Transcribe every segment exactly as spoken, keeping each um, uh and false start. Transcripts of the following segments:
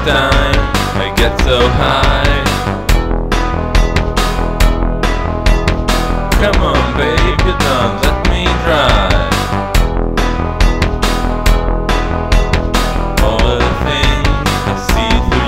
time I get so high. Come on baby, don't let me drive. All the things I see through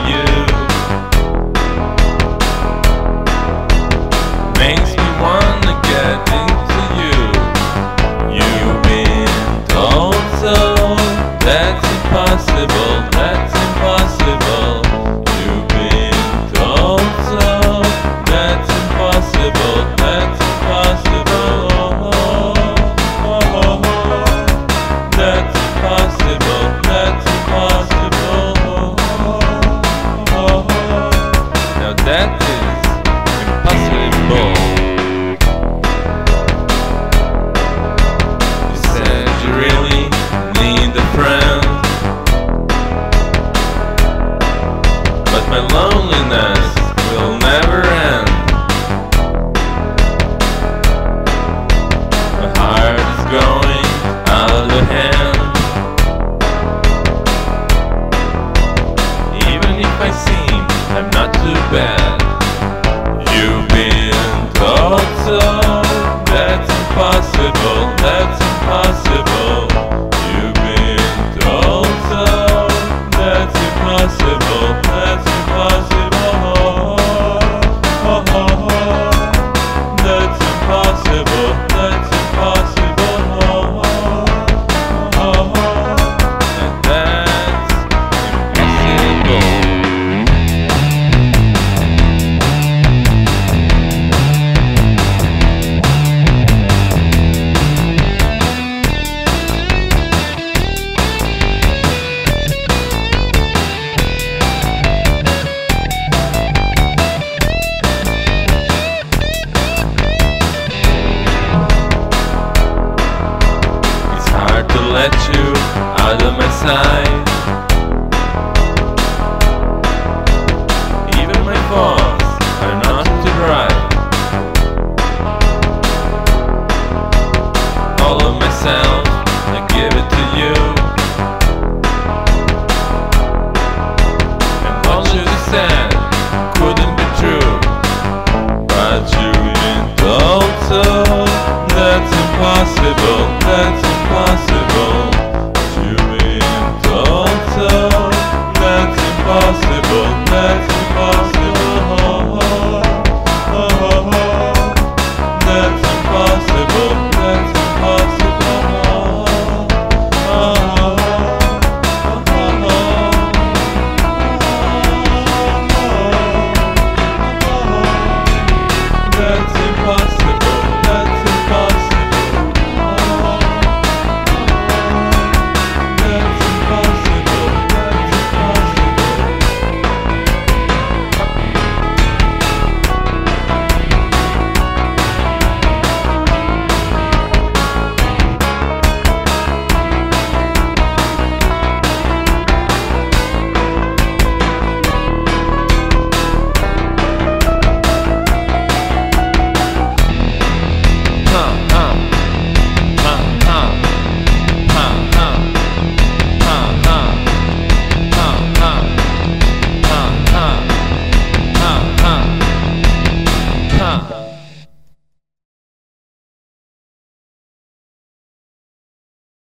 you makes me wanna get into you. You've been told so, that's impossible, that's impossible. You've been told so, that's impossible, that's impossible. Oh, oh, oh, oh. That's impossible, that's impossible. Oh, oh, oh. Now that is impossible. You said you really need a friend, but my loneliness will never end. My heart is going out of hand. Even if I seem I'm not too bad, you've been told so, that's impossible, that's impossible. You've been told so, that's impossible, that's impossible. Oh, oh, oh, oh. That's impossible, that's impossible. Oh, oh, oh, oh. And that's impossible. It's hard to let you out of my sight. Even my thoughts are not too bright. All of myself, I give it to you. And all you said couldn't be true, but you've been told so, that's impossible, that's impossible.